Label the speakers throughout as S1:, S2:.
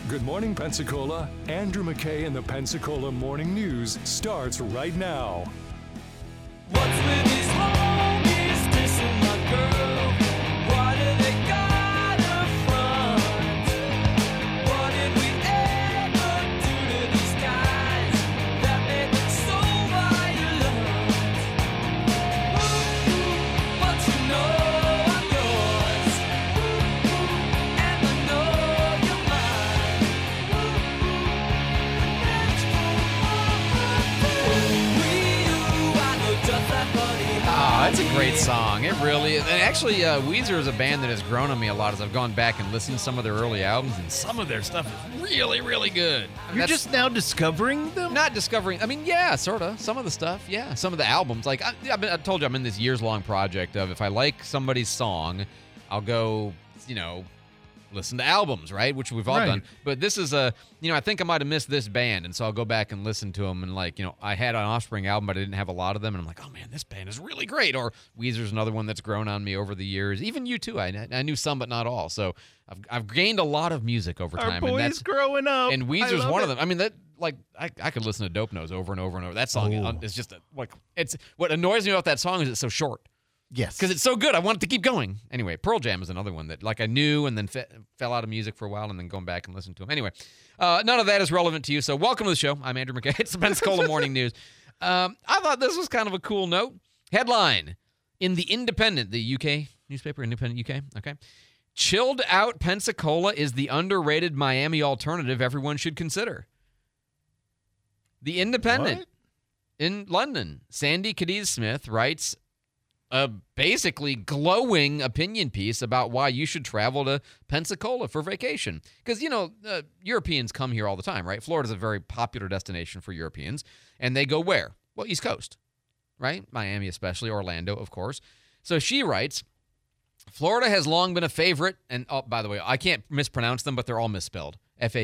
S1: Good morning, Pensacola. Andrew McKay and the Pensacola Morning News starts right now.
S2: What's with these homies dissing my girl? Why do they gotta front? What did we ever do to these guys that made them so violent? But you know I'm yours, and I know you're mine. I know just that funny.
S3: Oh, it's a great song. It really is. And actually, Weezer is a band that has grown on me a lot as I've gone back and listened to some of their early albums, and some of their stuff is really, really good.
S4: You're just now discovering them?
S3: Not discovering. I mean, yeah, sort of. Some of the stuff, yeah. Some of the albums. Like, I told you I'm in this years-long project of if I like somebody's song, I'll go, listen to albums, right? Which we've all done. But this is I think I might have missed this band, and so I'll go back and listen to them. And I had an Offspring album, but I didn't have a lot of them, and I'm like, oh man, this band is really great. Or Weezer's another one that's grown on me over the years. Even U2, I knew some, but not all. So I've gained a lot of music over time.
S4: Our boy's
S3: and that's
S4: growing up.
S3: And Weezer's one of them. I mean, I could listen to Dope Nose over and over and over. That song is just it's what annoys me about that song is it's so short.
S4: Yes.
S3: Because it's so good, I want it to keep going. Anyway, Pearl Jam is another one that I knew and then fell out of music for a while and then going back and listening to them. Anyway, none of that is relevant to you, so welcome to the show. I'm Andrew McKay. It's the Pensacola Morning News. I thought this was kind of a cool note. Headline, in The Independent, the UK newspaper, Independent UK, okay. Chilled out Pensacola is the underrated Miami alternative everyone should consider. The Independent in London, Sandy Cadiz-Smith writes a basically glowing opinion piece about why you should travel to Pensacola for vacation. Because, Europeans come here all the time, right? Florida's a very popular destination for Europeans. And they go where? Well, East Coast, right? Miami especially, Orlando, of course. So she writes, Florida has long been a favorite. And, oh, by the way, I can't mispronounce them, but they're all misspelled.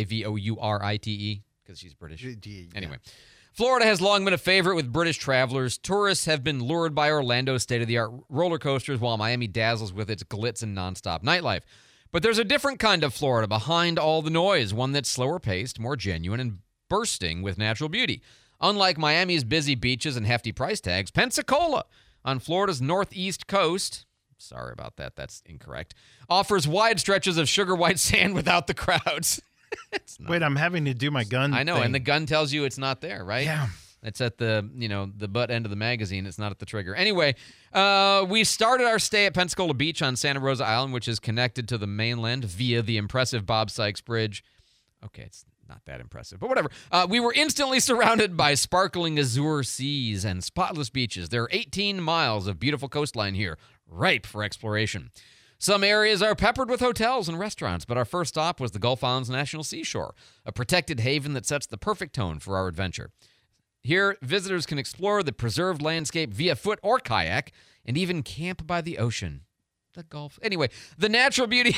S3: Favorite, because she's British. Anyway. Florida has long been a favorite with British travelers. Tourists have been lured by Orlando's state-of-the-art roller coasters, while Miami dazzles with its glitz and nonstop nightlife. But there's a different kind of Florida behind all the noise, one that's slower-paced, more genuine, and bursting with natural beauty. Unlike Miami's busy beaches and hefty price tags, Pensacola, on Florida's northeast coast, sorry about that, that's incorrect, offers wide stretches of sugar-white sand without the crowds.
S4: Wait, I'm having to do my gun
S3: I know,
S4: thing.
S3: and the gun tells you it's not there, right?
S4: Yeah.
S3: It's at the butt end of the magazine. It's not at the trigger. Anyway, we started our stay at Pensacola Beach on Santa Rosa Island, which is connected to the mainland via the impressive Bob Sykes Bridge. Okay, it's not that impressive, but whatever. We were instantly surrounded by sparkling azure seas and spotless beaches. There are 18 miles of beautiful coastline here, ripe for exploration. Some areas are peppered with hotels and restaurants, but our first stop was the Gulf Islands National Seashore, a protected haven that sets the perfect tone for our adventure. Here, visitors can explore the preserved landscape via foot or kayak, and even camp by the ocean. The Gulf. Anyway, the natural beauty...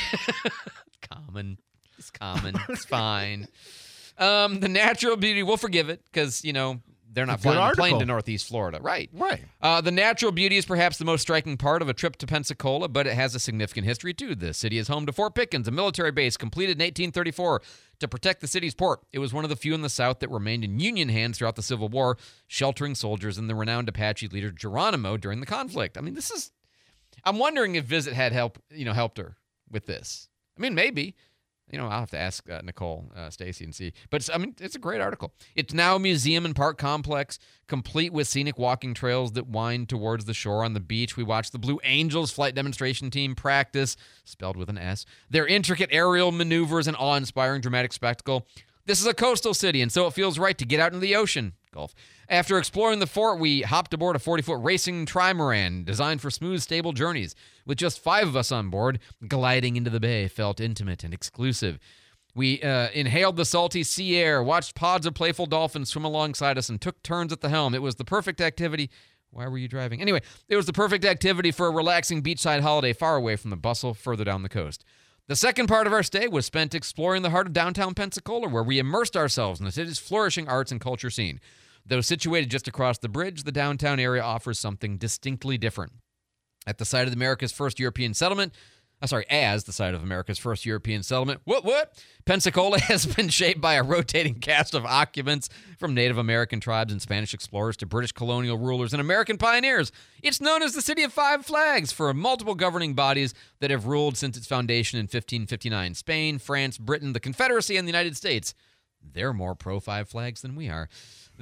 S3: common. It's common. It's fine. The natural beauty, we'll forgive it, because, they're not flying a plane to Northeast Florida. Right. The natural beauty is perhaps the most striking part of a trip to Pensacola, but it has a significant history, too. The city is home to Fort Pickens, a military base completed in 1834 to protect the city's port. It was one of the few in the South that remained in Union hands throughout the Civil War, sheltering soldiers and the renowned Apache leader Geronimo during the conflict. I mean, I'm wondering if Visit had helped her with this. I mean, maybe. I'll have to ask Nicole Stacy and see. But it's a great article. It's now a museum and park complex, complete with scenic walking trails that wind towards the shore. On the beach, we watched the Blue Angels flight demonstration team practice, spelled with an S, their intricate aerial maneuvers and awe-inspiring dramatic spectacle. This is a coastal city, and so it feels right to get out into the ocean. Gulf. After exploring the fort, we hopped aboard a 40-foot racing trimaran designed for smooth, stable journeys. With just 5 of us on board, gliding into the bay felt intimate and exclusive. We inhaled the salty sea air, watched pods of playful dolphins swim alongside us, and took turns at the helm. It was the perfect activity. Why were you driving? Anyway, it was the perfect activity for a relaxing beachside holiday far away from the bustle further down the coast. The second part of our stay was spent exploring the heart of downtown Pensacola, where we immersed ourselves in the city's flourishing arts and culture scene. Though situated just across the bridge, the downtown area offers something distinctly different. At the site of America's first European settlement, as the site of America's first European settlement. What? Pensacola has been shaped by a rotating cast of occupants from Native American tribes and Spanish explorers to British colonial rulers and American pioneers. It's known as the City of Five Flags for multiple governing bodies that have ruled since its foundation in 1559. Spain, France, Britain, the Confederacy, and the United States. They're more pro-Five Flags than we are.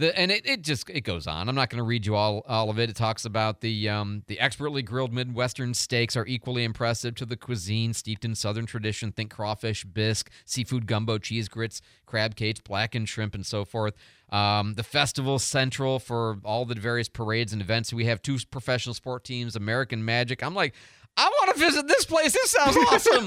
S3: It goes on. I'm not going to read you all of it. It talks about the expertly grilled Midwestern steaks are equally impressive to the cuisine steeped in Southern tradition. Think crawfish, bisque, seafood gumbo, cheese grits, crab cakes, blackened shrimp, and so forth. The festival central for all the various parades and events. We have 2 professional sport teams, American Magic. I'm like, I want to visit this place. This sounds awesome.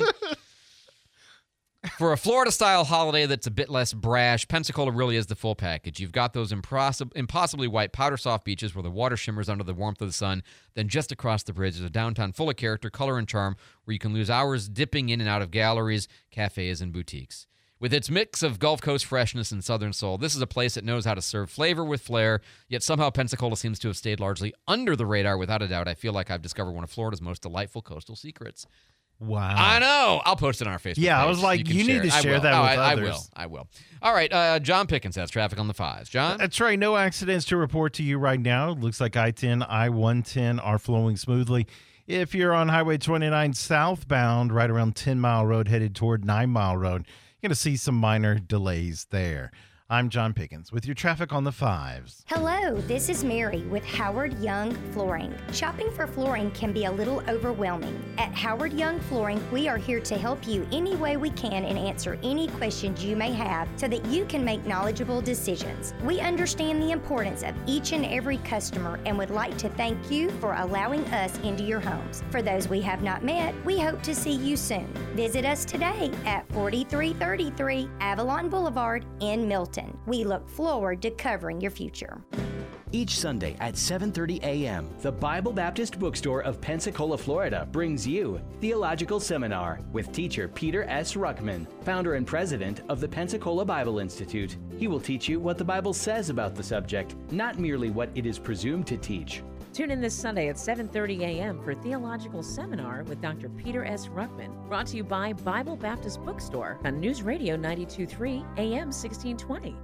S3: For a Florida-style holiday that's a bit less brash, Pensacola really is the full package. You've got those impossibly white, powder-soft beaches where the water shimmers under the warmth of the sun. Then just across the bridge is a downtown full of character, color, and charm where you can lose hours dipping in and out of galleries, cafes, and boutiques. With its mix of Gulf Coast freshness and Southern soul, this is a place that knows how to serve flavor with flair, yet somehow Pensacola seems to have stayed largely under the radar. Without a doubt, I feel like I've discovered one of Florida's most delightful coastal secrets.
S4: Wow.
S3: I know. I'll post it on our Facebook page.
S4: Yeah, I was like, you need to share that with others.
S3: I will. All right, John Pickens has traffic on the 5s. John?
S4: That's right. No accidents to report to you right now. It looks like I-10, I-110 are flowing smoothly. If you're on Highway 29 southbound, right around 10 Mile Road, headed toward 9 Mile Road, you're going to see some minor delays there. I'm John Pickens with your traffic on the 5s.
S5: Hello, this is Mary with Howard Young Flooring. Shopping for flooring can be a little overwhelming. At Howard Young Flooring, we are here to help you any way we can and answer any questions you may have so that you can make knowledgeable decisions. We understand the importance of each and every customer and would like to thank you for allowing us into your homes. For those we have not met, we hope to see you soon. Visit us today at 4333 Avalon Boulevard in Milton. We look forward to covering your future.
S6: Each Sunday at 7:30 a.m., the Bible Baptist Bookstore of Pensacola, Florida brings you Theological Seminar with teacher Peter S. Ruckman, founder and president of the Pensacola Bible Institute. He will teach you what the Bible says about the subject, not merely what it is presumed to teach.
S7: Tune in this Sunday at 7:30 a.m. for Theological Seminar with Dr. Peter S. Ruckman, brought to you by Bible Baptist Bookstore on News Radio 92.3 AM 1620.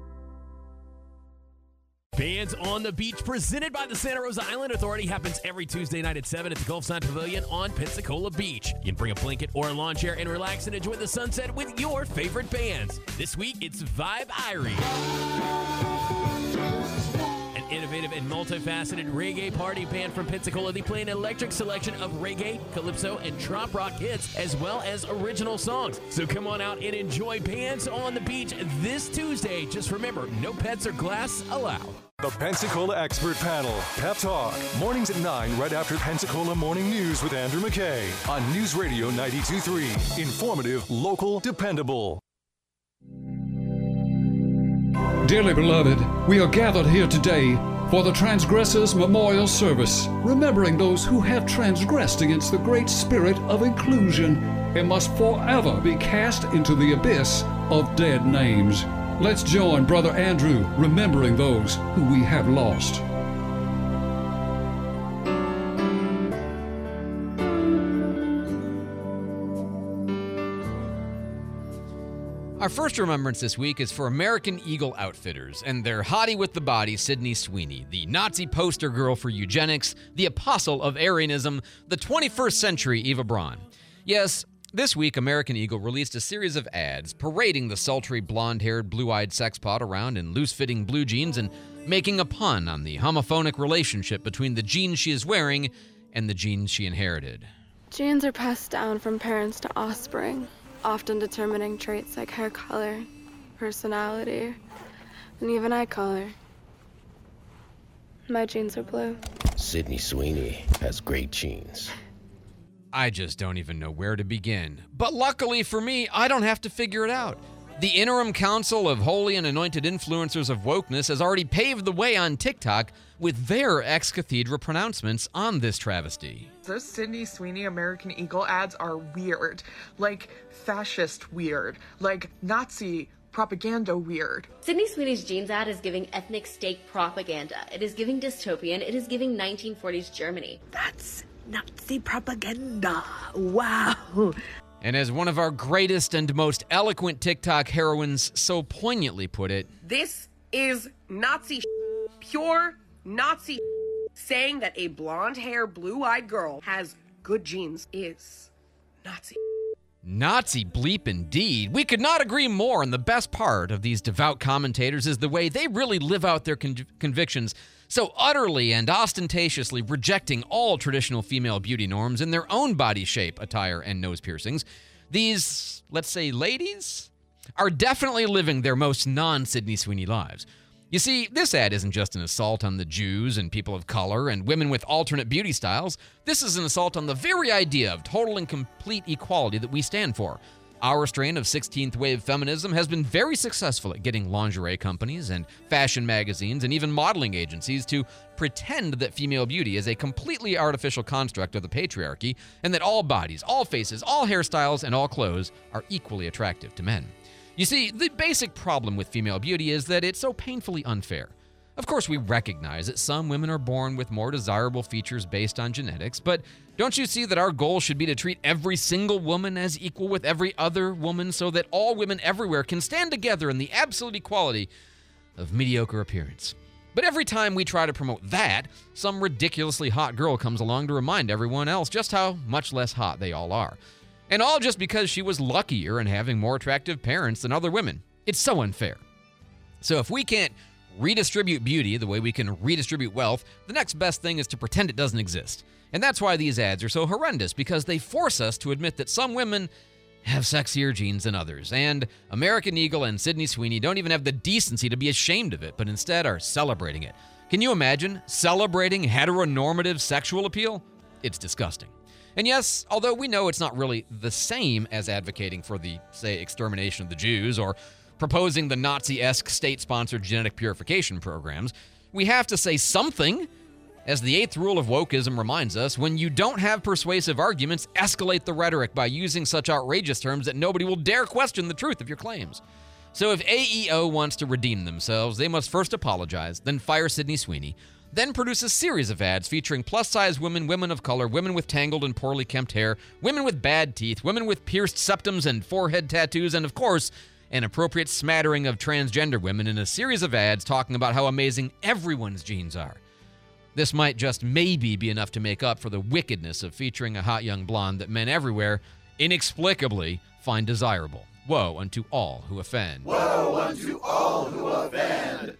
S8: Bands on the Beach, presented by the Santa Rosa Island Authority, happens every Tuesday night at 7 at the Gulfside Pavilion on Pensacola Beach. You can bring a blanket or a lawn chair and relax and enjoy the sunset with your favorite bands. This week, it's Vibe Irie, an innovative and multifaceted reggae party band from Pensacola. They play an electric selection of reggae, calypso, and trop rock hits, as well as original songs. So come on out and enjoy Bands on the Beach this Tuesday. Just remember, no pets or glass allowed.
S1: The Pensacola Expert Panel, Pep Talk, mornings at 9 right after Pensacola Morning News with Andrew McKay on News Radio 92.3. Informative, local, dependable.
S9: Dearly beloved, we are gathered here today for the Transgressors Memorial Service, remembering those who have transgressed against the great spirit of inclusion and must forever be cast into the abyss of dead names. Let's join Brother Andrew remembering those who we have lost.
S3: Our first remembrance this week is for American Eagle Outfitters and their hottie with the body, Sydney Sweeney, the Nazi poster girl for eugenics, the apostle of Arianism, the 21st century Eva Braun. Yes, this week, American Eagle released a series of ads parading the sultry, blonde-haired, blue-eyed sexpot around in loose-fitting blue jeans and making a pun on the homophonic relationship between the jeans she is wearing and the jeans she inherited.
S10: Genes are passed down from parents to offspring, often determining traits like hair color, personality, and even eye color. My genes are blue.
S11: Sydney Sweeney has great genes.
S3: I just don't even know where to begin. But luckily for me, I don't have to figure it out. The Interim Council of Holy and Anointed Influencers of Wokeness has already paved the way on TikTok with their ex-cathedra pronouncements on this travesty.
S12: Those Sydney Sweeney American Eagle ads are weird. Like fascist weird. Like Nazi propaganda weird.
S13: Sydney Sweeney's jeans ad is giving ethnic state propaganda. It is giving dystopian. It is giving 1940s Germany.
S12: That's
S14: Nazi propaganda. Wow.
S3: And as one of our greatest and most eloquent TikTok heroines so poignantly put it,
S15: this is Nazi pure Nazi saying that a blonde-haired, blue-eyed girl has good genes is Nazi.
S3: Nazi bleep indeed. We could not agree more, and the best part of these devout commentators is the way they really live out their convictions, so utterly and ostentatiously rejecting all traditional female beauty norms in their own body shape, attire, and nose piercings. These, let's say, ladies, are definitely living their most non-Sydney Sweeney lives. You see, this ad isn't just an assault on the Jews and people of color and women with alternate beauty styles. This is an assault on the very idea of total and complete equality that we stand for. Our strain of 16th wave feminism has been very successful at getting lingerie companies and fashion magazines and even modeling agencies to pretend that female beauty is a completely artificial construct of the patriarchy and that all bodies, all faces, all hairstyles, and all clothes are equally attractive to men. You see, the basic problem with female beauty is that it's so painfully unfair. Of course, we recognize that some women are born with more desirable features based on genetics, but don't you see that our goal should be to treat every single woman as equal with every other woman so that all women everywhere can stand together in the absolute equality of mediocre appearance? But every time we try to promote that, some ridiculously hot girl comes along to remind everyone else just how much less hot they all are. And all just because she was luckier in having more attractive parents than other women. It's so unfair. So if we can't redistribute beauty the way we can redistribute wealth, the next best thing is to pretend it doesn't exist. And that's why these ads are so horrendous, because they force us to admit that some women have sexier genes than others. And American Eagle and Sydney Sweeney don't even have the decency to be ashamed of it, but instead are celebrating it. Can you imagine celebrating heteronormative sexual appeal? It's disgusting. And yes, although we know it's not really the same as advocating for the, say, extermination of the Jews or proposing the Nazi-esque state-sponsored genetic purification programs, we have to say something. As the eighth rule of wokeism reminds us, when you don't have persuasive arguments, escalate the rhetoric by using such outrageous terms that nobody will dare question the truth of your claims. So if AEO wants to redeem themselves, they must first apologize, then fire Sydney Sweeney, then produce a series of ads featuring plus-size women, women of color, women with tangled and poorly kempt hair, women with bad teeth, women with pierced septums and forehead tattoos, and of course, an appropriate smattering of transgender women in a series of ads talking about how amazing everyone's genes are. This might just maybe be enough to make up for the wickedness of featuring a hot young blonde that men everywhere inexplicably find desirable. Woe unto all who offend.
S2: Woe unto all who offend.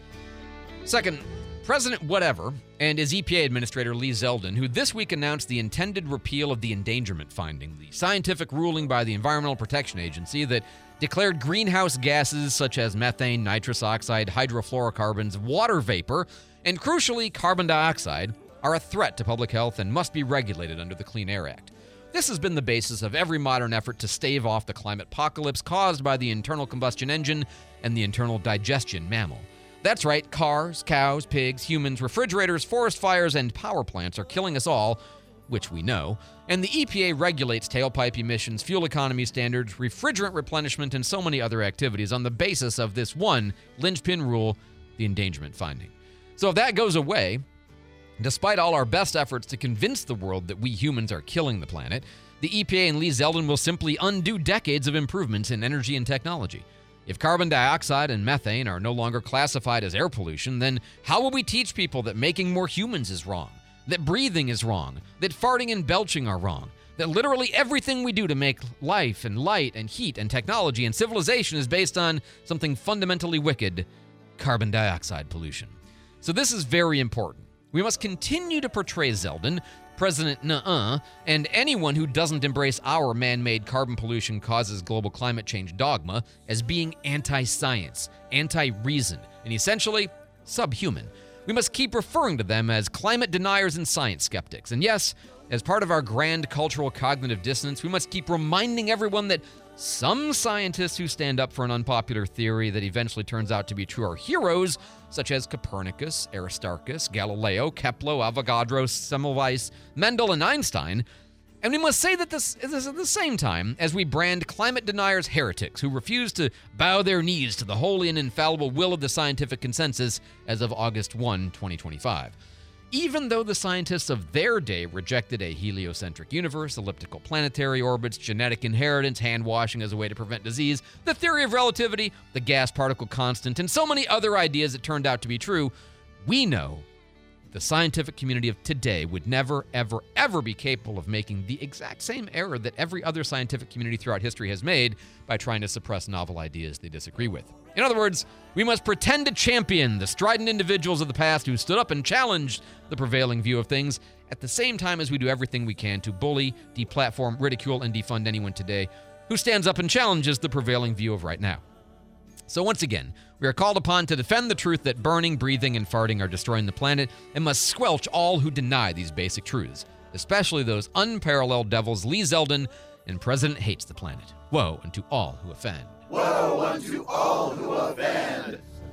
S3: Second, President Whatever and his EPA Administrator Lee Zeldin, who this week announced the intended repeal of the endangerment finding, the scientific ruling by the Environmental Protection Agency that declared greenhouse gases such as methane, nitrous oxide, hydrofluorocarbons, water vapor, and crucially carbon dioxide are a threat to public health and must be regulated under the Clean Air Act. This has been the basis of every modern effort to stave off the climate apocalypse caused by the internal combustion engine and the internal digestion mammal. That's right, cars, cows, pigs, humans, refrigerators, forest fires, and power plants are killing us all, which we know, and the EPA regulates tailpipe emissions, fuel economy standards, refrigerant replenishment, and so many other activities on the basis of this one linchpin rule, the endangerment finding. So if that goes away, despite all our best efforts to convince the world that we humans are killing the planet, the EPA and Lee Zeldin will simply undo decades of improvements in energy and technology. If carbon dioxide and methane are no longer classified as air pollution, then how will we teach people that making more humans is wrong, that breathing is wrong, that farting and belching are wrong, that literally everything we do to make life and light and heat and technology and civilization is based on something fundamentally wicked, carbon dioxide pollution? So this is very important. We must continue to portray Zeldin, President Nuh-uh, and anyone who doesn't embrace our man-made carbon pollution causes global climate change dogma as being anti-science, anti-reason, and essentially subhuman. We must keep referring to them as climate deniers and science skeptics. And yes, as part of our grand cultural cognitive dissonance, we must keep reminding everyone that some scientists who stand up for an unpopular theory that eventually turns out to be true are heroes, such as Copernicus, Aristarchus, Galileo, Kepler, Avogadro, Semmelweis, Mendel, and Einstein. And we must say that this is at the same time as we brand climate deniers heretics who refuse to bow their knees to the holy and infallible will of the scientific consensus as of August 1, 2025. Even though the scientists of their day rejected a heliocentric universe, elliptical planetary orbits, genetic inheritance, hand washing as a way to prevent disease, the theory of relativity, the gas particle constant, and so many other ideas that turned out to be true, we know the scientific community of today would never, ever, ever be capable of making the exact same error that every other scientific community throughout history has made by trying to suppress novel ideas they disagree with. In other words, we must pretend to champion the strident individuals of the past who stood up and challenged the prevailing view of things, at the same time as we do everything we can to bully, deplatform, ridicule, and defund anyone today who stands up and challenges the prevailing view of right now. So once again, we are called upon to defend the truth that burning, breathing, and farting are destroying the planet and must squelch all who deny these basic truths, especially those unparalleled devils Lee Zeldin and President Hates the Planet. Woe unto all who offend.
S2: Woe unto all who offend.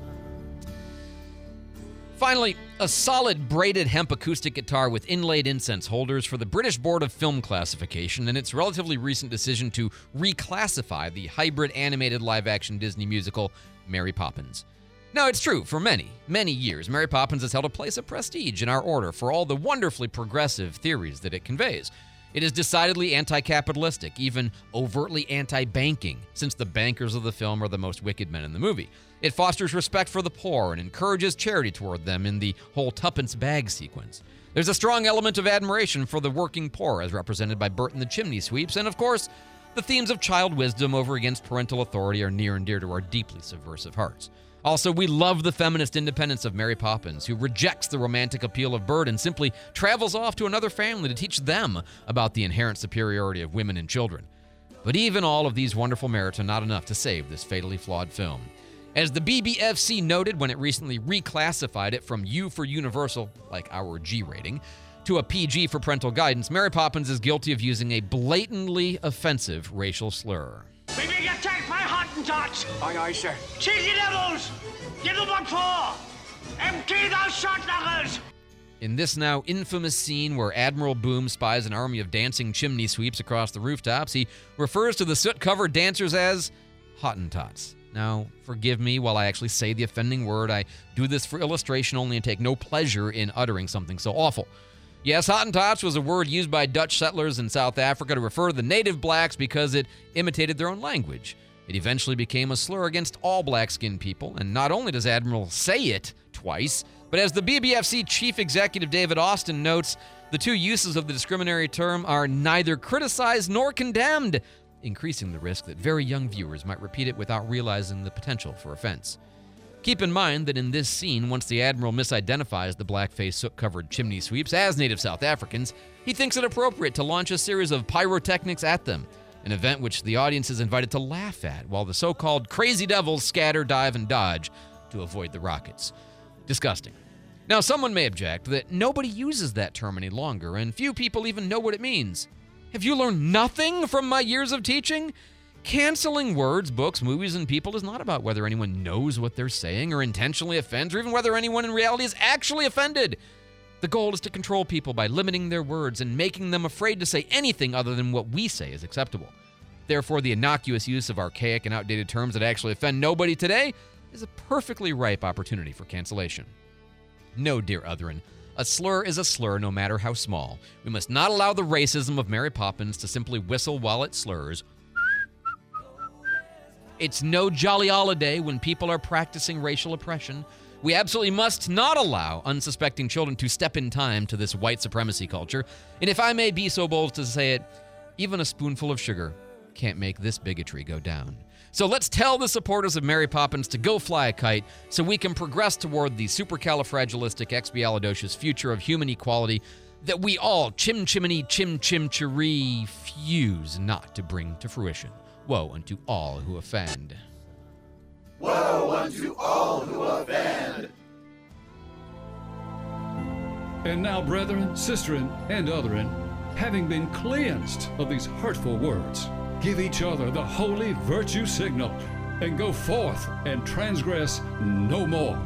S3: Finally, a solid braided hemp acoustic guitar with inlaid incense holders for the British Board of Film Classification and its relatively recent decision to reclassify the hybrid animated live-action Disney musical Mary Poppins. Now, it's true, for many, many years, Mary Poppins has held a place of prestige in our order for all the wonderfully progressive theories that it conveys. It is decidedly anti-capitalistic, even overtly anti-banking, since the bankers of the film are the most wicked men in the movie. It fosters respect for the poor and encourages charity toward them in the whole tuppence bag sequence. There's a strong element of admiration for the working poor, as represented by Bert and the Chimney Sweeps, and of course, the themes of child wisdom over against parental authority are near and dear to our deeply subversive hearts. Also, we love the feminist independence of Mary Poppins, who rejects the romantic appeal of Bert and simply travels off to another family to teach them about the inherent superiority of women and children. But even all of these wonderful merits are not enough to save this fatally flawed film. As the BBFC noted when it recently reclassified it from U for Universal, like our G rating, to a PG for parental guidance, Mary Poppins is guilty of using a blatantly offensive racial slur.
S2: We being attacked by Hottentots! Aye, aye, sir. Cheesy devils! Give them what for! Empty those shot knuckles!
S3: In this now infamous scene where Admiral Boom spies an army of dancing chimney sweeps across the rooftops, he refers to the soot-covered dancers as Hottentots. Now, forgive me while I actually say the offending word. I do this for illustration only and take no pleasure in uttering something so awful. Yes, Hottentots was a word used by Dutch settlers in South Africa to refer to the native blacks because it imitated their own language. It eventually became a slur against all black-skinned people, and not only does Admiral say it twice, but as the BBFC chief executive David Austin notes, the two uses of the discriminatory term are neither criticized nor condemned, increasing the risk that very young viewers might repeat it without realizing the potential for offense. Keep in mind that in this scene, once the Admiral misidentifies the blackface soot-covered chimney sweeps as native South Africans, he thinks it appropriate to launch a series of pyrotechnics at them, an event which the audience is invited to laugh at while the so-called crazy devils scatter, dive, and dodge to avoid the rockets. Disgusting. Now, someone may object that nobody uses that term any longer, and few people even know what it means. Have you learned nothing from my years of teaching? Canceling words, books, movies, and people is not about whether anyone knows what they're saying or intentionally offends, or even whether anyone in reality is actually offended. The goal is to control people by limiting their words and making them afraid to say anything other than what we say is acceptable. Therefore, the innocuous use of archaic and outdated terms that actually offend nobody today is a perfectly ripe opportunity for cancellation. No, dear Otherin, a slur is a slur no matter how small. We must not allow the racism of Mary Poppins to simply whistle while it slurs. It's no jolly holiday when people are practicing racial oppression. We absolutely must not allow unsuspecting children to step in time to this white supremacy culture. And if I may be so bold to say it, even a spoonful of sugar can't make this bigotry go down. So let's tell the supporters of Mary Poppins to go fly a kite so we can progress toward the supercalifragilisticexpialidocious future of human equality that we all chim-chiminy-chim-chim-chiree fuse not to bring to fruition. Woe unto all who offend.
S2: Woe unto all who offend.
S9: And now, brethren, sisterin, and otherin, having been cleansed of these hurtful words, give each other the holy virtue signal, and go forth and transgress no more.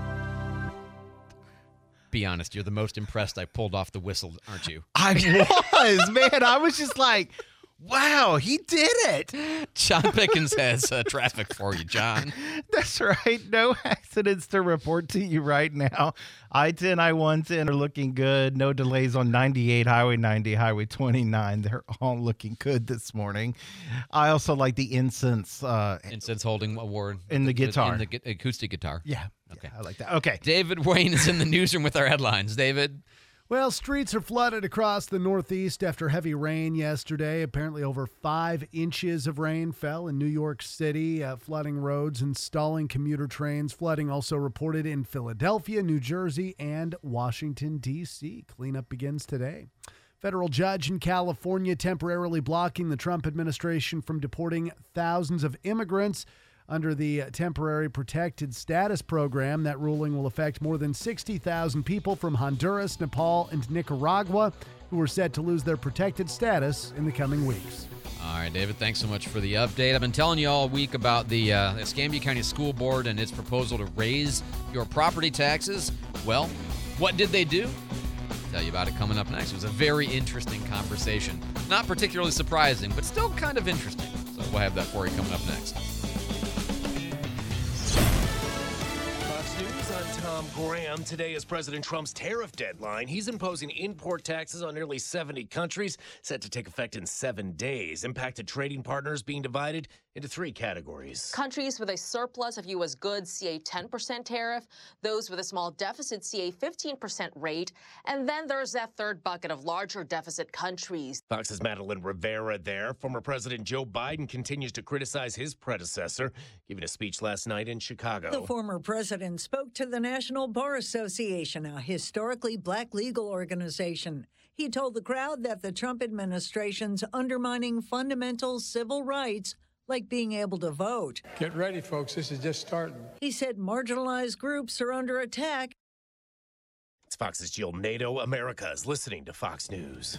S3: Be honest, you're the most impressed I pulled off the whistle, aren't you?
S4: I was, man. I was just like, Wow, he did it.
S3: John Pickens has traffic for you, John.
S4: That's right. No accidents to report to you right now. I-10, I-110 are looking good. No delays on 98, Highway 90, Highway 29. They're all looking good this morning. I also like the incense.
S3: Incense holding award.
S4: In the guitar.
S3: In the acoustic guitar.
S4: Yeah.
S3: Okay.
S4: I like that. Okay.
S3: David Wayne is in the newsroom with our headlines. David?
S16: Well, streets are flooded across the Northeast after heavy rain yesterday. Apparently over 5 inches of rain fell in New York City, flooding roads and stalling commuter trains. Flooding also reported in Philadelphia, New Jersey, and Washington, D.C. Cleanup begins today. Federal judge in California temporarily blocking the Trump administration from deporting thousands of immigrants under the Temporary Protected Status Program. That ruling will affect more than 60,000 people from Honduras, Nepal, and Nicaragua who are set to lose their protected status in the coming weeks.
S3: All right, David, thanks so much for the update. I've been telling you all week about the Escambia County School Board and its proposal to raise your property taxes. Well, what did they do? I'll tell you about it coming up next. It was a very interesting conversation. Not particularly surprising, but still kind of interesting. So we'll have that for you coming up next.
S8: News, I'm Tom Graham. Today is President Trump's tariff deadline. He's imposing import taxes on nearly 70 countries, set to take effect in 7 days. Impacted trading partners being divided into 3 categories.
S17: Countries with a surplus of U.S. goods see a 10% tariff. Those with a small deficit see a 15% rate. And then there's that third bucket of larger deficit countries.
S8: Fox's Madeline Rivera there. Former President Joe Biden continues to criticize his predecessor, giving a speech last night in Chicago.
S18: The former president spoke to the National Bar Association, a historically black legal organization. He told the crowd that the Trump administration's undermining fundamental civil rights, like being able to vote.
S19: Get ready, folks. This is just starting.
S18: He said marginalized groups are under attack.
S8: It's Fox's Jill Nato. America is listening to Fox News.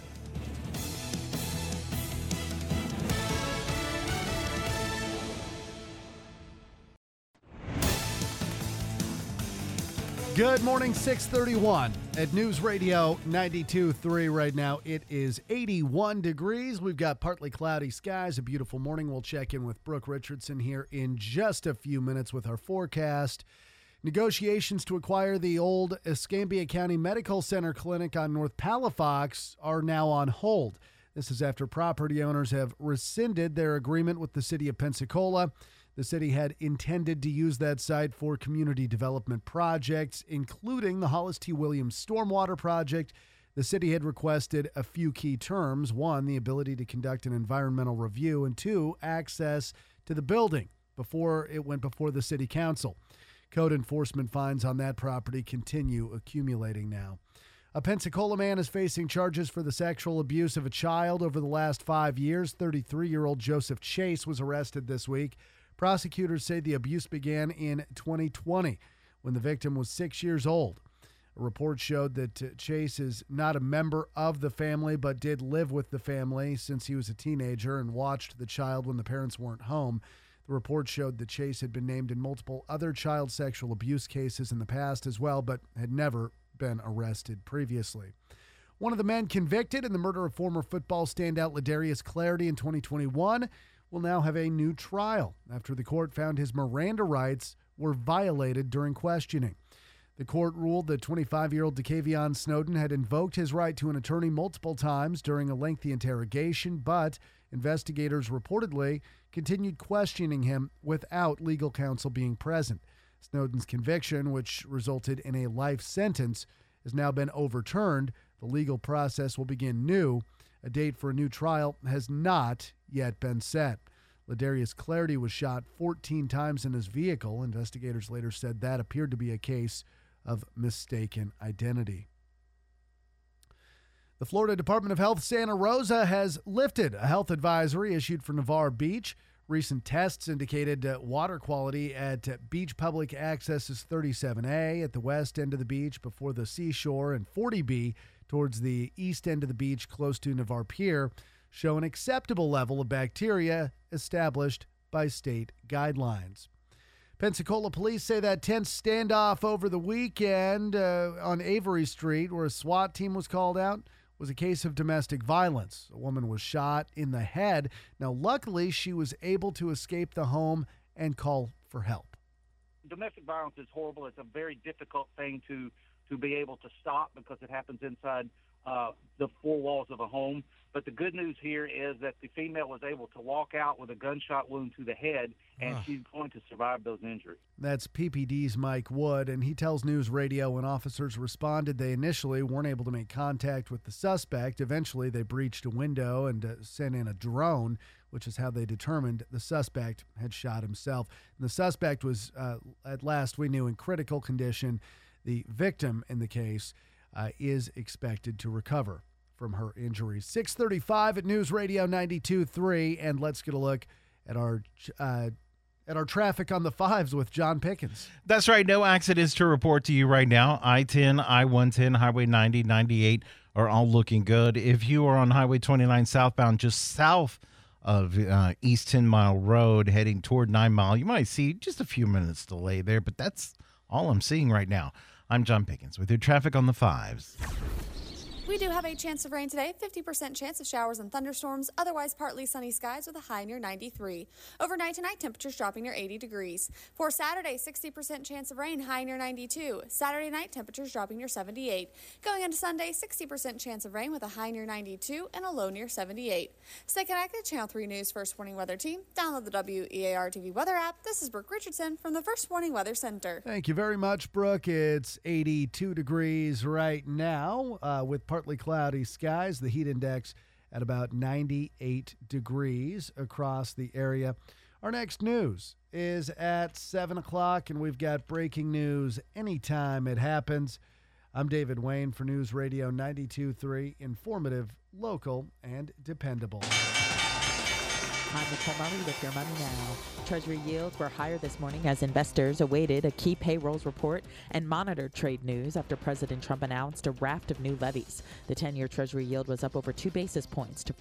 S16: Good morning, 631 at News Radio 92.3 right now. It is 81 degrees. We've got partly cloudy skies, a beautiful morning. We'll check in with Brooke Richardson here in just a few minutes with our forecast. Negotiations to acquire the old Escambia County Medical Center clinic on North Palafox are now on hold. This is after property owners have rescinded their agreement with the city of Pensacola. The city had intended to use that site for community development projects, including the Hollis T. Williams Stormwater Project. The city had requested a few key terms. 1, the ability to conduct an environmental review, and 2, access to the building before it went before the city council. Code enforcement fines on that property continue accumulating now. A Pensacola man is facing charges for the sexual abuse of a child over the last 5 years. 33-year-old Joseph Chase was arrested this week. Prosecutors say the abuse began in 2020 when the victim was 6 years old. A report showed that Chase is not a member of the family but did live with the family since he was a teenager and watched the child when the parents weren't home. The report showed that Chase had been named in multiple other child sexual abuse cases in the past as well, but had never been arrested previously. One of the men convicted in the murder of former football standout Ladarius Clarity in 2021 will now have a new trial after the court found his Miranda rights were violated during questioning. The court ruled that 25-year-old DeKavion Snowden had invoked his right to an attorney multiple times during a lengthy interrogation, but investigators reportedly continued questioning him without legal counsel being present. Snowden's conviction, which resulted in a life sentence, has now been overturned. The legal process will begin new. A date for a new trial has not yet been set. Ladarius Clarity was shot 14 times in his vehicle. Investigators later said that appeared to be a case of mistaken identity. The Florida Department of Health Santa Rosa has lifted a health advisory issued for Navarre Beach. Recent tests indicated water quality at Beach Public Access is 37A at the west end of the beach before the seashore, and 40B towards the east end of the beach close to Navarre Pier show an acceptable level of bacteria established by state guidelines. Pensacola police say that tense standoff over the weekend on Avery Street, where a SWAT team was called out, was a case of domestic violence. A woman was shot in the head. Now, luckily, she was able to escape the home and call for help.
S20: Domestic violence is horrible. It's a very difficult thing to be able to stop because it happens inside the four walls of a home. But the good news here is that the female was able to walk out with a gunshot wound to the head, and she's going to survive those injuries.
S16: That's PPD's Mike Wood, and he tells News Radio when officers responded, they initially weren't able to make contact with the suspect. Eventually, they breached a window and sent in a drone, which is how they determined the suspect had shot himself. And the suspect was, at last we knew, in critical condition. The victim in the case is expected to recover from her injuries. 6:35 at News Radio 92.3, and let's get a look at our traffic on the fives with John Pickens.
S4: That's right. No accidents to report to you right now. I-10, I-110, Highway 90, 98 are all looking good. If you are on Highway 29 southbound, just south of East 10 Mile Road, heading toward 9 Mile, you might see just a few minutes delay there, but that's all I'm seeing right now. I'm John Pickens with your traffic on the fives.
S21: We do have a chance of rain today, 50% chance of showers and thunderstorms, otherwise partly sunny skies with a high near 93. Overnight tonight, temperatures dropping near 80 degrees. For Saturday, 60% chance of rain, high near 92. Saturday night, temperatures dropping near 78. Going into Sunday, 60% chance of rain with a high near 92 and a low near 78. Stay connected, Channel 3 News First Warning Weather Team. Download the WEAR TV weather app. This is Brooke Richardson from the First Warning Weather Center.
S16: Thank you very much, Brooke. It's 82 degrees right now with partly cloudy skies. The heat index at about 98 degrees across the area. Our next news is at 7 o'clock, and we've got breaking news anytime it happens. I'm David Wayne for News Radio 92.3, informative, local, and dependable.
S22: I'm Nicole Murray with your money now. Treasury yields were higher this morning as investors awaited a key payrolls report and monitored trade news after President Trump announced a raft of new levies. The 10-year Treasury yield was up over 2 basis points to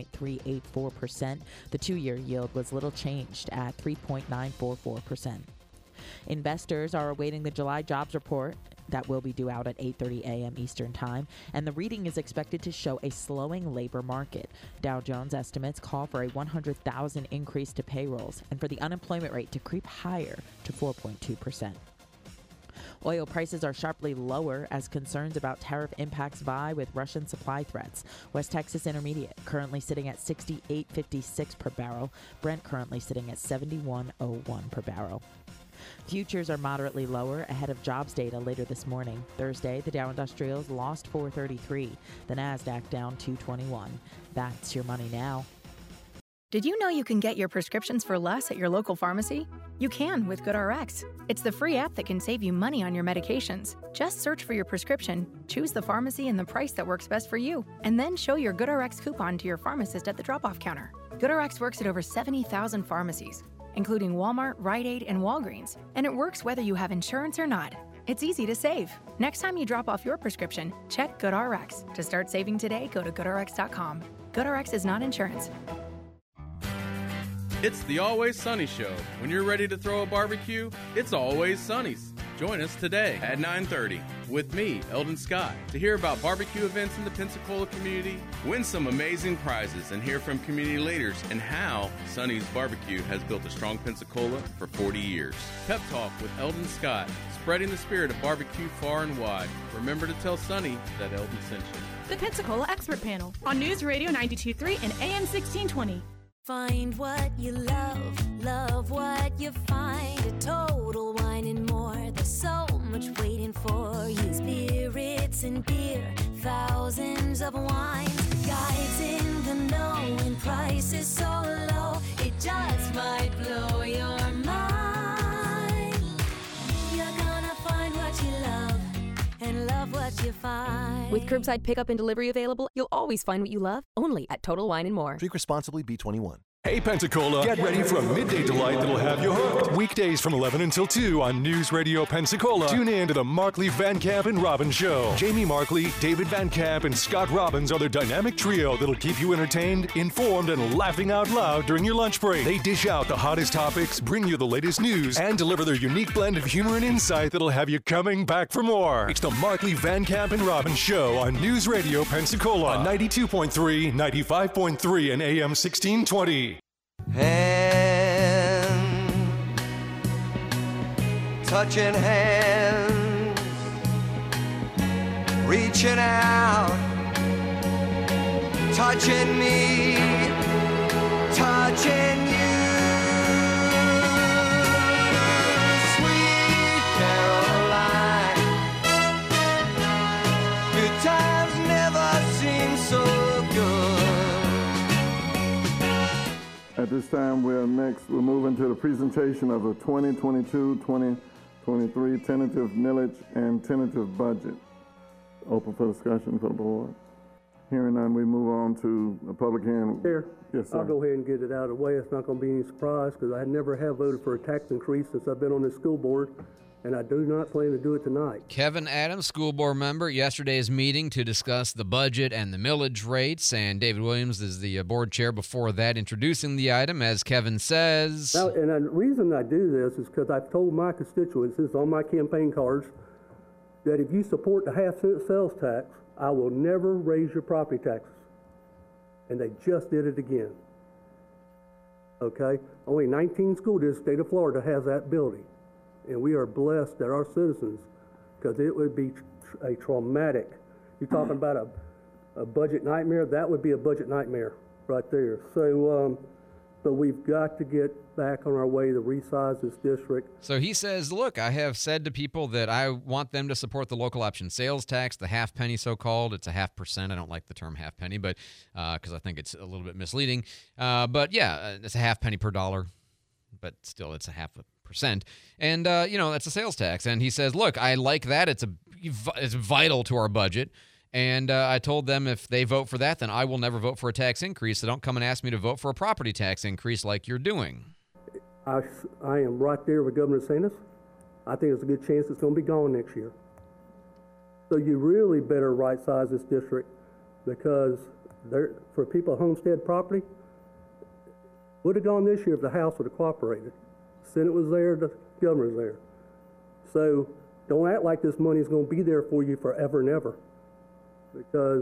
S22: 4.384%. The 2-year yield was little changed at 3.944%. Investors are awaiting the July jobs report that will be due out at 8:30 a.m. Eastern Time, and the reading is expected to show a slowing labor market. Dow Jones estimates call for a 100,000 increase to payrolls and for the unemployment rate to creep higher to 4.2%. Oil prices are sharply lower as concerns about tariff impacts vie with Russian supply threats. West Texas Intermediate currently sitting at $68.56 per barrel. Brent currently sitting at $71.01 per barrel. Futures are moderately lower ahead of jobs data later this morning. Thursday, the Dow Industrials lost 433. The Nasdaq down 221. That's your money now.
S23: Did you know you can get your prescriptions for less at your local pharmacy? You can with GoodRx. It's the free app that can save you money on your medications. Just search for your prescription, choose the pharmacy and the price that works best for you, and then show your GoodRx coupon to your pharmacist at the drop-off counter. GoodRx works at over 70,000 pharmacies, including Walmart, Rite Aid, and Walgreens, and it works whether you have insurance or not. It's easy to save. Next time you drop off your prescription, check GoodRx. To start saving today, go to GoodRx.com. GoodRx is not insurance.
S24: It's the Always Sunny Show. When you're ready to throw a barbecue, it's Always Sunny's. Join us today at 9:30 with me, Eldon Scott, to hear about barbecue events in the Pensacola community, win some amazing prizes, and hear from community leaders and how Sunny's Barbecue has built a strong Pensacola for 40 years. Pep Talk with Eldon Scott, spreading the spirit of barbecue far and wide. Remember to tell Sunny that Eldon sent you.
S25: The Pensacola Expert Panel on News Radio 92.3 and AM 1620.
S2: Find what you love, love what you find. A Total Wine and More. There's so much waiting for you. Spirits and beer, thousands of wines. Guides in the know and prices so low. It just might blow your mind. You're gonna find what you love and love what you find.
S26: With curbside pickup and delivery available, you'll always find what you love, only at Total Wine & More.
S27: Drink responsibly, B21.
S1: Hey Pensacola, get ready for a midday delight that'll have you hooked. Weekdays from 11 until 2 on News Radio Pensacola. Tune in to the Markley, Van Camp, and Robbins Show. Jamie Markley, David Van Camp, and Scott Robbins are their dynamic trio that'll keep you entertained, informed, and laughing out loud during your lunch break. They dish out the hottest topics, bring you the latest news, and deliver their unique blend of humor and insight that'll have you coming back for more. It's the Markley, Van Camp, and Robbins Show on News Radio Pensacola on 92.3, 95.3, and AM 1620.
S2: Hand, touching hands, reaching out, touching me, touching you. Sweet Caroline, good times never seem so good.
S5: At this time, we're moving to the presentation of the 2022-2023 tentative millage and tentative budget. Open for discussion for the board. Hearing none, we move on to the public hearing.
S6: Chair,
S5: yes, sir.
S6: I'll go ahead and get it out of the way. It's not going to be any surprise because I never have voted for a tax increase since I've been on the school board, and I do not plan to do it tonight.
S3: Kevin Adams, school board member, yesterday's meeting to discuss the budget and the millage rates, and David Williams is the board chair before that, introducing the item, as Kevin says.
S6: Now, and the reason I do this is because I've told my constituents, this is on my campaign cards, that if you support the half-cent sales tax, I will never raise your property taxes. And they just did it again. Okay? Only 19 school districts, state of Florida, has that ability. And we are blessed that our citizens, because it would be a traumatic, you're talking about a budget nightmare, that would be a budget nightmare right there. So, but we've got to get back on our way to resize this district.
S3: So he says, look, I have said to people that I want them to support the local option sales tax, the half penny so-called. It's a 0.5%. I don't like the term half penny, but because I think it's a little bit misleading. But yeah, it's a half penny per dollar, but still it's a 0.5%. And, that's a sales tax. And he says, look, I like that. It's vital to our budget. And I told them if they vote for that, then I will never vote for a tax increase. So don't come and ask me to vote for a property tax increase like you're doing.
S6: I am right there with Governor DeSantis. I think there's a good chance it's going to be gone next year. So you really better right-size this district because for people at homestead property, would have gone this year if the House would have cooperated. Senate was there, the governor's there. So don't act like this money is going to be there for you forever and ever, because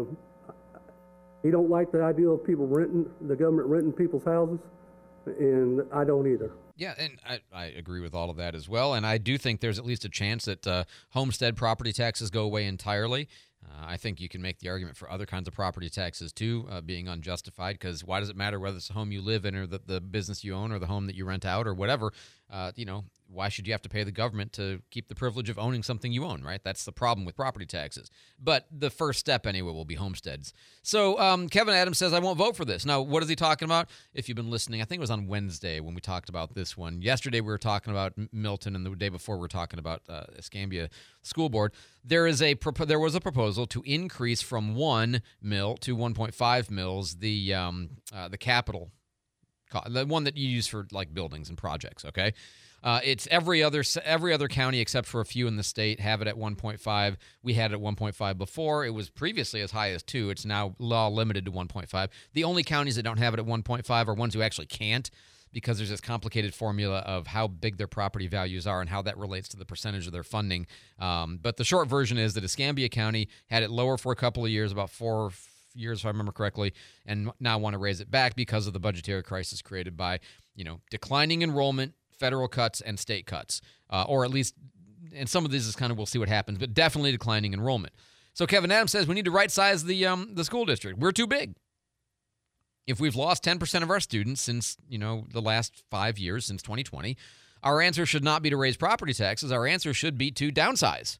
S6: he don't like the idea of people the government renting people's houses, and I don't either.
S3: Yeah, and I agree with all of that as well, and I do think there's at least a chance that homestead property taxes go away entirely. I think you can make the argument for other kinds of property taxes, too, being unjustified, because why does it matter whether it's the home you live in or the business you own or the home that you rent out or whatever? Why should you have to pay the government to keep the privilege of owning something you own, right? That's the problem with property taxes. But the first step, anyway, will be homesteads. So Kevin Adams says, I won't vote for this. Now, what is he talking about? If you've been listening, I think it was on Wednesday when we talked about this one. Yesterday, we were talking about Milton, and the day before, we were talking about Escambia School Board. There was a proposal to increase from 1 mil to 1.5 mils the capital, the one that you use for like buildings and projects, okay? It's every other county except for a few in the state have it at 1.5. We had it at 1.5 before. It was previously as high as 2. It's now law limited to 1.5. The only counties that don't have it at 1.5 are ones who actually can't, because there's this complicated formula of how big their property values are and how that relates to the percentage of their funding. But the short version is that Escambia County had it lower for a couple of years, about 4 years if I remember correctly, and now want to raise it back because of the budgetary crisis created by, declining enrollment, federal cuts, and state cuts, or at least, and some of these is kind of, we'll see what happens, but definitely declining enrollment. So Kevin Adams says we need to right-size the school district. We're too big. If we've lost 10% of our students since, the last 5 years, since 2020, our answer should not be to raise property taxes. Our answer should be to downsize.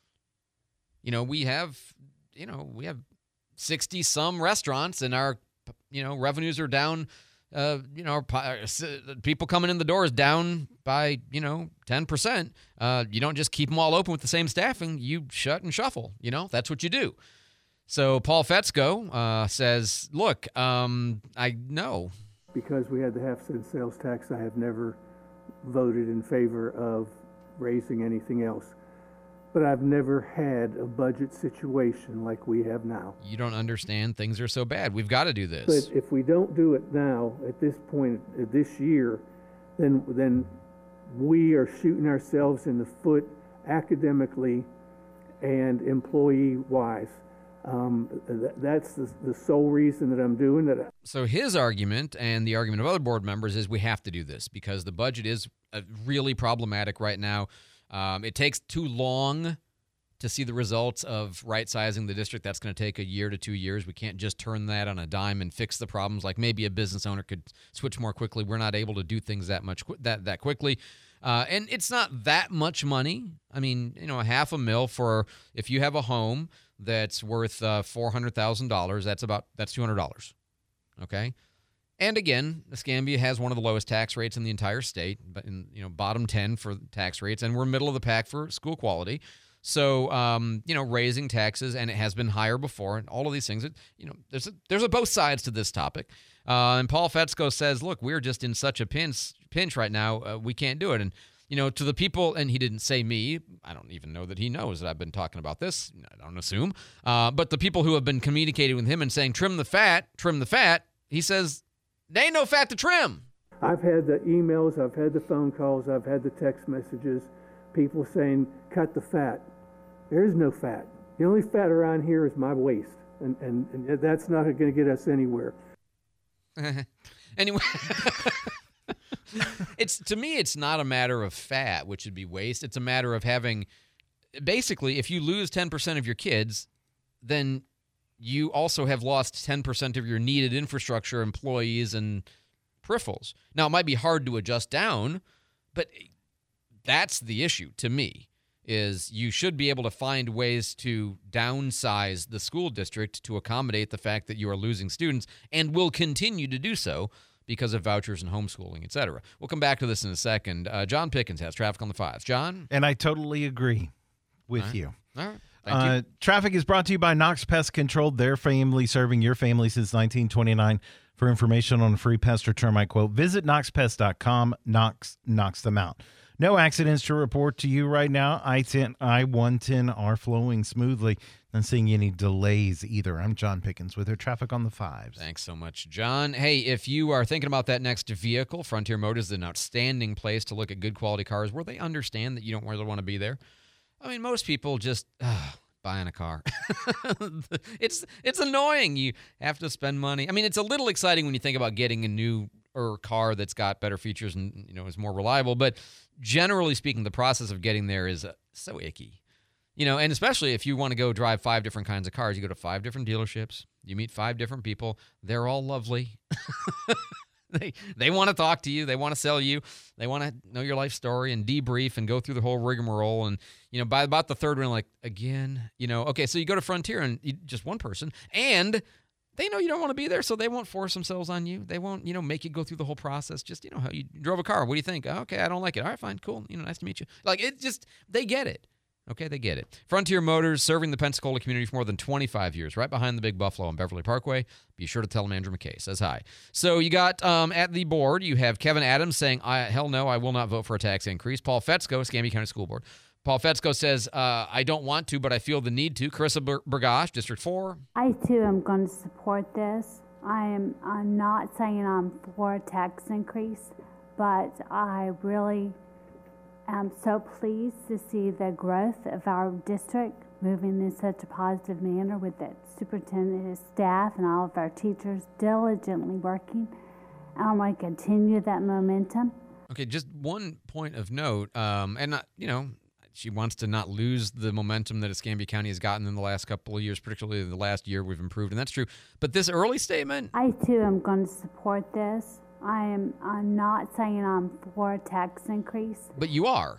S3: We have 60-some restaurants, and our, revenues are down. People coming in the door is down by, 10%. You don't just keep them all open with the same staffing. You shut and shuffle. That's what you do. So Paul Fetzko says, look, I know
S7: because we had the half-cent sales tax, I have never voted in favor of raising anything else. But I've never had a budget situation like we have now.
S3: You don't understand. Things are so bad. We've got to do this.
S7: But if we don't do it now, at this point, this year, then we are shooting ourselves in the foot academically and employee-wise. That's the sole reason that I'm doing it.
S3: So his argument and the argument of other board members is we have to do this because the budget is really problematic right now. It takes too long to see the results of right-sizing the district. That's going to take a year to 2 years. We can't just turn that on a dime and fix the problems like maybe a business owner could switch more quickly. We're not able to do things that quickly. And it's not that much money. I mean, half a mil for if you have a home that's worth $400,000, that's $200. Okay? And again, Escambia has one of the lowest tax rates in the entire state, but in bottom 10 for tax rates, and we're middle of the pack for school quality. So raising taxes, and it has been higher before, and all of these things. There's a both sides to this topic. And Paul Fetzko says, "Look, we're just in such a pinch right now. We can't do it." And to the people, and he didn't say me. I don't even know that he knows that I've been talking about this. I don't assume. But the people who have been communicating with him and saying, trim the fat, he says, there ain't no fat to trim.
S7: I've had the emails, I've had the phone calls, I've had the text messages, people saying, cut the fat. There is no fat. The only fat around here is my waist, and that's not going to get us anywhere.
S3: Anyway, to me, it's not a matter of fat, which would be waste. It's a matter of having, basically, if you lose 10% of your kids, then you also have lost 10% of your needed infrastructure, employees, and peripherals. Now, it might be hard to adjust down, but that's the issue to me, is you should be able to find ways to downsize the school district to accommodate the fact that you are losing students and will continue to do so because of vouchers and homeschooling, et cetera. We'll come back to this in a second. John Pickens has traffic on the 5s. John?
S4: And I totally agree with you.
S3: All right. Thank you.
S4: Traffic is brought to you by Knox Pest Control. Their family serving your family since 1929. For information on a free pest or termite quote, visit knoxpest.com. Knox knocks them out. No accidents to report to you right now. I-10, I-110 are flowing smoothly. Not seeing any delays either. I'm John Pickens with your traffic on the 5s.
S3: Thanks so much, John. Hey, if you are thinking about that next vehicle, Frontier Motors is an outstanding place to look at good quality cars where they understand that you don't really want to be there. I mean, most people just buying a car. It's annoying. You have to spend money. I mean, it's a little exciting when you think about getting a new car that's got better features and is more reliable. But generally speaking, the process of getting there is so icky. And especially if you want to go drive 5 different kinds of cars, you go to 5 different dealerships. You meet 5 different people. They're all lovely. They want to talk to you. They want to sell you. They want to know your life story and debrief and go through the whole rigmarole. And, by about the third one, like, again, okay, so you go to Frontier and just one person, and they know you don't want to be there, so they won't force themselves on you. They won't, make you go through the whole process. Just, how you drove a car. What do you think? Oh, okay, I don't like it. All right, fine, cool. Nice to meet you. Like, it just, they get it. Okay, they get it. Frontier Motors, serving the Pensacola community for more than 25 years, right behind the Big Buffalo on Beverly Parkway. Be sure to tell them Andrew McKay says hi. So you got at the board, you have Kevin Adams saying, hell no, I will not vote for a tax increase. Paul Fetzko, Escambia County School Board. Paul Fetzko says, I don't want to, but I feel the need to. Carissa Burgash, District 4.
S10: I, too, am going to support this. I'm not saying I'm for a tax increase, but I really am so pleased to see the growth of our district moving in such a positive manner with the superintendent, his staff, and all of our teachers diligently working. I want to continue that momentum.
S3: Okay, just one point of note, and she wants to not lose the momentum that Escambia County has gotten in the last couple of years, particularly the last year we've improved, and that's true. But this early statement?
S10: I, too, am going to support this. I'm not saying I'm for a tax increase.
S3: But you are.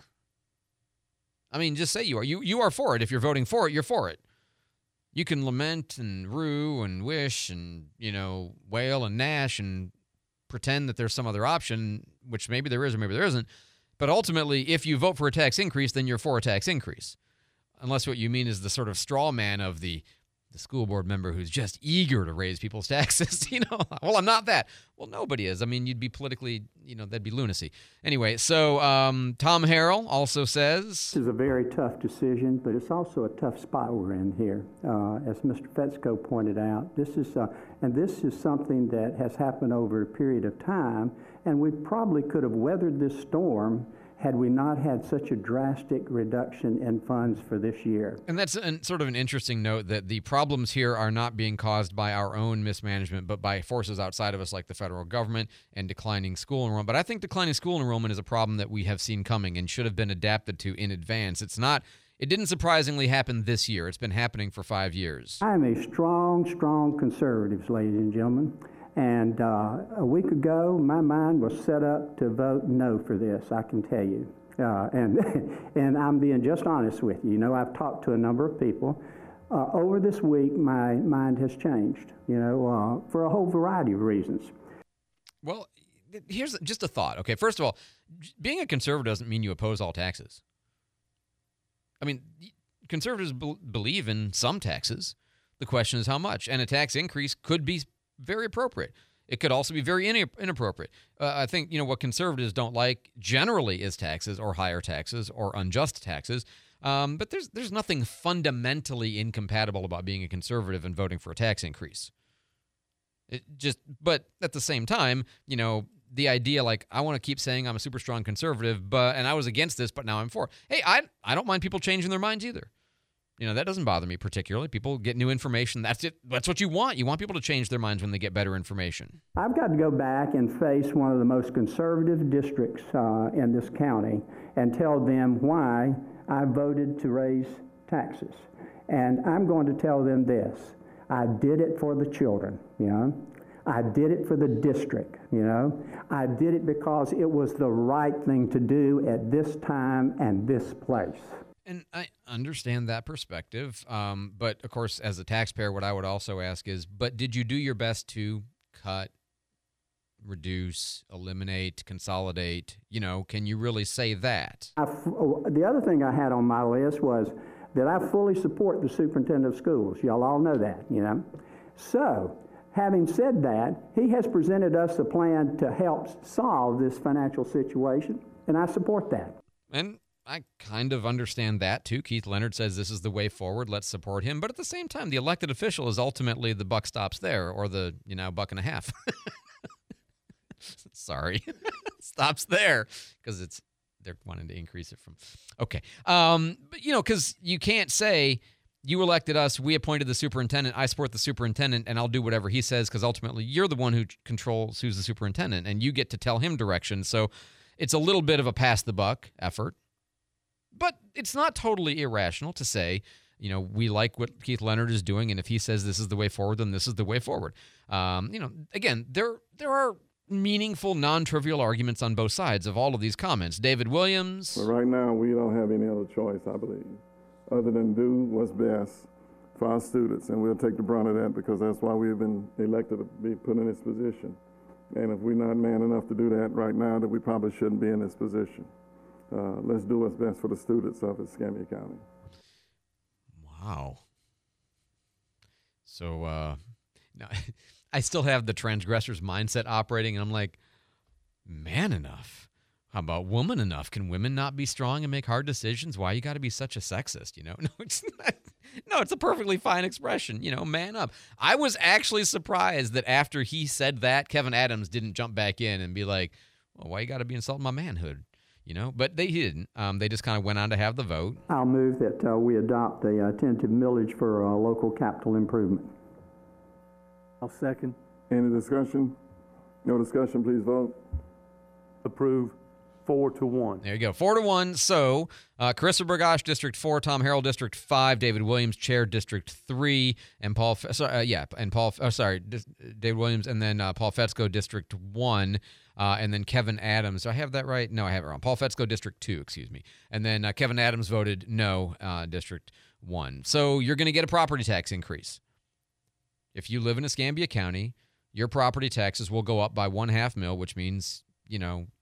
S3: I mean, just say you are. You are for it. If you're voting for it, you're for it. You can lament and rue and wish and, wail and gnash and pretend that there's some other option, which maybe there is or maybe there isn't. But ultimately, if you vote for a tax increase, then you're for a tax increase. Unless what you mean is the sort of straw man of the the school board member who's just eager to raise people's taxes. Well, I'm not that. Well, nobody is. I mean, you'd be politically, that'd be lunacy. Anyway, so Tom Harrell also says,
S11: this is a very tough decision, but it's also a tough spot we're in here. As Mr. Fetzko pointed out, this is something that has happened over a period of time, and we probably could have weathered this storm had we not had such a drastic reduction in funds for this year.
S3: And that's sort of an interesting note that the problems here are not being caused by our own mismanagement, but by forces outside of us like the federal government and declining school enrollment. But I think declining school enrollment is a problem that we have seen coming and should have been adapted to in advance. It didn't surprisingly happen this year. It's been happening for 5 years.
S11: I am a strong conservative, ladies and gentlemen. And a week ago, my mind was set up to vote no for this, I can tell you. And I'm being just honest with you. I've talked to a number of people. Over this week, my mind has changed, for a whole variety of reasons.
S3: Well, here's just a thought. Okay, first of all, being a conservative doesn't mean you oppose all taxes. I mean, conservatives believe in some taxes. The question is how much. And a tax increase could be very appropriate. It could also be very inappropriate. I think, what conservatives don't like generally is taxes or higher taxes or unjust taxes. But there's nothing fundamentally incompatible about being a conservative and voting for a tax increase. But at the same time, the idea I want to keep saying I'm a super strong conservative, and I was against this, but now I'm for. Hey, I don't mind people changing their minds either. That doesn't bother me particularly. People get new information. That's it. That's what you want. You want people to change their minds when they get better information.
S11: I've got to go back and face one of the most conservative districts in this county and tell them why I voted to raise taxes. And I'm going to tell them this. I did it for the children, I did it for the district, I did it because it was the right thing to do at this time and this place.
S3: And I understand that perspective. But, of course, as a taxpayer, what I would also ask is, but did you do your best to cut, reduce, eliminate, consolidate? Can you really say that?
S11: The other thing I had on my list was that I fully support the superintendent of schools. Y'all all know that, So, having said that, he has presented us a plan to help solve this financial situation, and I support that.
S3: And I kind of understand that, too. Keith Leonard says this is the way forward. Let's support him. But at the same time, the elected official is ultimately the buck stops there, or the, $1.50. Sorry. Stops there because they're wanting to increase it from. Okay. But, because you can't say you elected us, we appointed the superintendent, I support the superintendent, and I'll do whatever he says because ultimately you're the one who controls who's the superintendent, and you get to tell him direction. So it's a little bit of a pass the buck effort. But it's not totally irrational to say, we like what Keith Leonard is doing, and if he says this is the way forward, then this is the way forward. Again, there are meaningful, non-trivial arguments on both sides of all of these comments. David Williams.
S5: But right now, we don't have any other choice, I believe, other than do what's best for our students, and we'll take the brunt of that because that's why we've been elected to be put in this position. And if we're not man enough to do that right now, then we probably shouldn't be in this position. Let's do what's best for the students of Escambia County.
S3: Wow. So now, I still have the transgressor's mindset operating, and I'm like, man enough. How about woman enough? Can women not be strong and make hard decisions? Why you got to be such a sexist? No, it's not. No, it's a perfectly fine expression. Man up. I was actually surprised that after he said that, Kevin Adams didn't jump back in and be like, well, why you got to be insulting my manhood? But he didn't. They just kind of went on to have the vote.
S11: I'll move that we adopt the tentative millage for local capital improvement.
S6: I'll second.
S5: Any discussion? No discussion, please vote.
S6: Approve 4-1.
S3: There you go, 4-1. So, Carissa Burgosh, District 4, Tom Harrell, District 5, David Williams, Chair, District 3, and David Williams, and then Paul Fetzko, District 1. And then Kevin Adams. Do I have that right? No, I have it wrong. Paul Fetzko, District 2, excuse me. And then Kevin Adams voted no, District 1. So you're going to get a property tax increase. If you live in Escambia County, your property taxes will go up by $0.5 million, which means,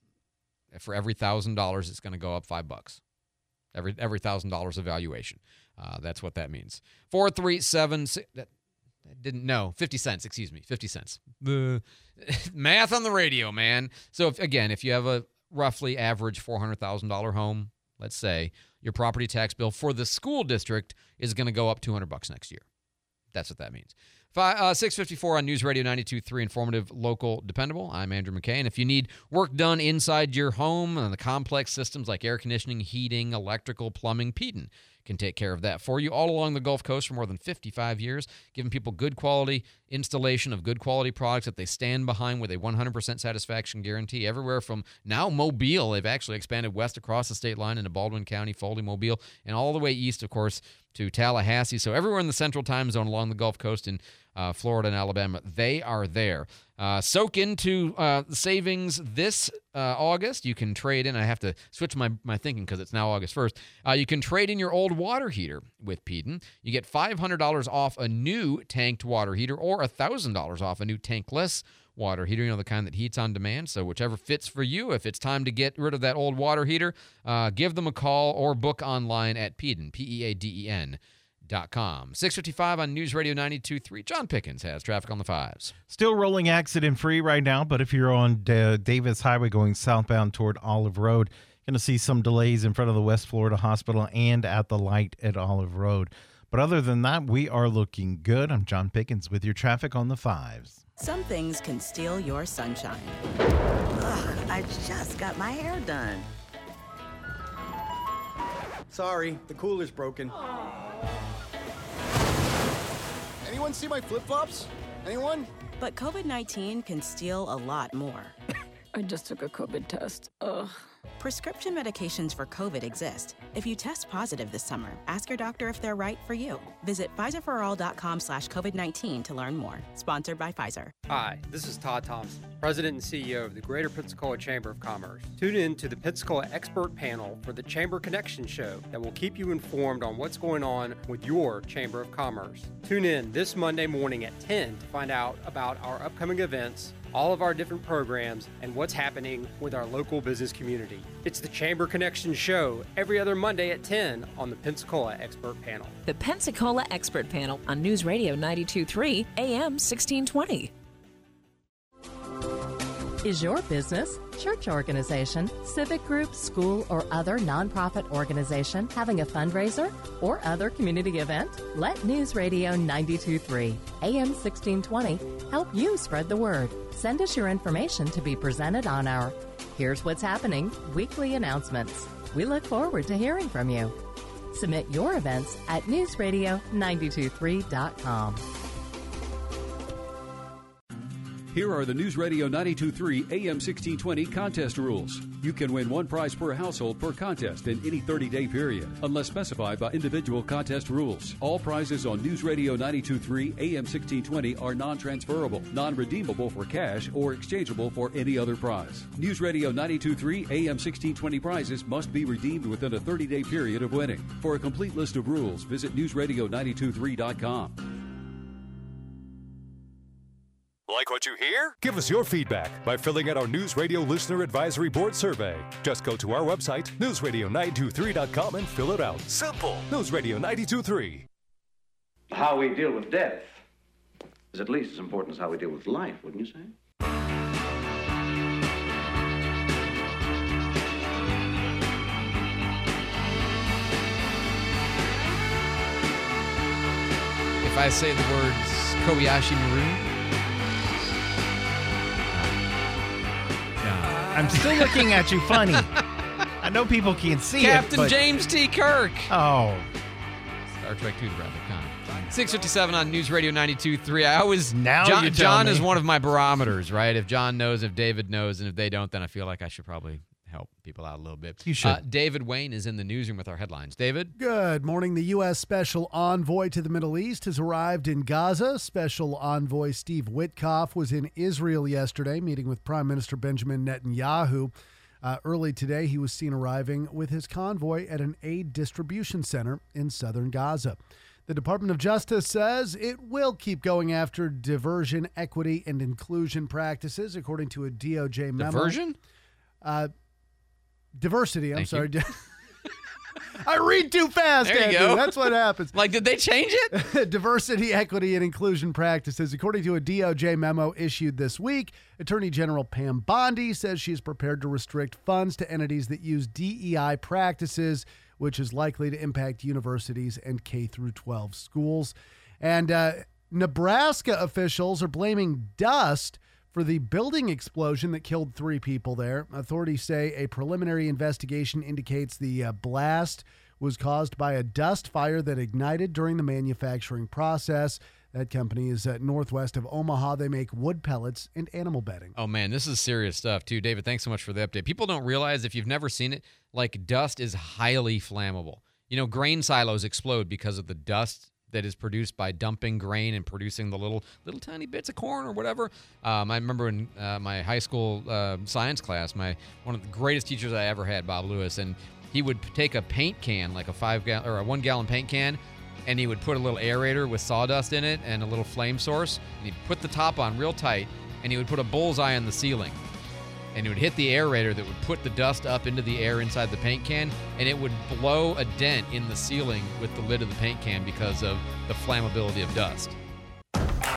S3: for every $1,000, it's going to go up $5. Every $1,000 of valuation. That's what that means. 437 50 cents, excuse me, 50 cents. Math on the radio, man. So if you have a roughly average $400,000 home, let's say, your property tax bill for the school district is going to go up $200 next year. That's what that means. 654 on News Radio 92.3, informative, local, dependable. I'm Andrew McKay. And if you need work done inside your home and the complex systems like air conditioning, heating, electrical, plumbing, Peden can take care of that for you all along the Gulf Coast for more than 55 years, giving people good quality installation of good quality products that they stand behind with a 100% satisfaction guarantee everywhere from now Mobile. They've actually expanded west across the state line into Baldwin County, Foley, Mobile, and all the way east, of course, to Tallahassee. So everywhere in the central time zone along the Gulf Coast in Florida and Alabama, they are there. Soak into savings this August. You can trade in. I have to switch my thinking because it's now August 1st. You can trade in your old water heater with Peden. You get $500 off a new tanked water heater or $1,000 off a new tankless water heater, the kind that heats on demand. So whichever fits for you. If it's time to get rid of that old water heater, give them a call or book online at Peden, Peaden.com. 655 on News Radio 92.3. John Pickens has traffic on the 5s.
S4: Still rolling accident-free right now, but if you're on Davis Highway going southbound toward Olive Road, you're going to see some delays in front of the West Florida Hospital and at the light at Olive Road. But other than that, we are looking good. I'm John Pickens with your traffic on the 5s.
S9: Some things can steal your sunshine. Ugh, I just got my hair done.
S12: Sorry, the cooler's broken. Anyone see my flip-flops? Anyone?
S9: But COVID-19 can steal a lot more.
S13: I just took a COVID test. Ugh.
S9: Prescription medications for COVID exist. If you test positive this summer, ask your doctor if they're right for you. Visit PfizerForAll.com/COVID-19 to learn more. Sponsored by Pfizer.
S14: Hi, this is Todd Thompson, President and CEO of the Greater Pensacola Chamber of Commerce. Tune in to the Pensacola Expert Panel for the Chamber Connection Show that will keep you informed on what's going on with your Chamber of Commerce. Tune in this Monday morning at 10 to find out about our upcoming events, all of our different programs, and what's happening with our local business community. It's the Chamber Connection Show every other Monday at 10 on the Pensacola Expert Panel.
S15: The Pensacola Expert Panel on News Radio 92.3 AM 1620.
S26: Is your business, church organization, civic group, school, or other nonprofit organization having a fundraiser or other community event? Let News Radio 92.3 AM 1620 help you spread the word. Send us your information to be presented on our Here's What's Happening weekly announcements. We look forward to hearing from you. Submit your events at newsradio923.com.
S27: Here are the News Radio 92.3 AM 1620 contest rules. You can win one prize per household per contest in any 30-day period, unless specified by individual contest rules. All prizes on News Radio 92.3 AM 1620 are non-transferable, non-redeemable for cash, or exchangeable for any other prize. News Radio 92.3 AM 1620 prizes must be redeemed within a 30-day period of winning. For a complete list of rules, visit newsradio923.com.
S1: Like what you hear? Give us your feedback by filling out our News Radio Listener Advisory Board survey. Just go to our website, newsradio923.com, and fill it out. Simple. News Radio 92.3.
S28: How we deal with death is at least as important as how we deal with life, wouldn't you say?
S3: If I say the words Kobayashi Maru,
S4: I'm still looking at you funny. I know people can't see
S3: Captain
S4: it, but...
S3: James T. Kirk.
S4: Oh.
S3: Star Trek 2 rather. 6:57 on News Radio 92.3. I always
S4: now
S3: John is one of my barometers, right? If John knows, if David knows, and if they don't, then I feel like I should probably help people out a little bit.
S4: You should.
S3: David Wayne is in the newsroom with our headlines. David?
S16: Good morning. The U.S. Special Envoy to the Middle East has arrived in Gaza. Special Envoy Steve Witkoff was in Israel yesterday, meeting with Prime Minister Benjamin Netanyahu. Early today, he was seen arriving with his convoy at an aid distribution center in southern Gaza. The Department of Justice says it will keep going after diversion, equity, and inclusion practices, according to a DOJ memo.
S3: Diversion?
S16: Diversity, I'm sorry. I read too fast,
S3: There you
S16: Andrew.
S3: go.
S16: That's what happens.
S3: Like, did they change it?
S16: Diversity, equity, and inclusion practices. According to a DOJ memo issued this week, Attorney General Pam Bondi says she is prepared to restrict funds to entities that use DEI practices, which is likely to impact universities and K-12 schools. And Nebraska officials are blaming dust for the building explosion that killed 3 people there. Authorities say a preliminary investigation indicates the blast was caused by a dust fire that ignited during the manufacturing process. That company is northwest of Omaha. They make wood pellets and animal bedding.
S3: Oh, man, this is serious stuff, too. David, thanks so much for the update. People don't realize, if you've never seen it, like, dust is highly flammable. You know, grain silos explode because of the dust that is produced by dumping grain and producing the little tiny bits of corn or whatever. I remember in my high school science class, one of the greatest teachers I ever had, Bob Lewis, and he would take a paint can, like a 1 gallon paint can, and he would put a little aerator with sawdust in it and a little flame source, and he'd put the top on real tight, and he would put a bullseye on the ceiling. And it would hit the aerator that would put the dust up into the air inside the paint can, and it would blow a dent in the ceiling with the lid of the paint can because of the flammability of dust.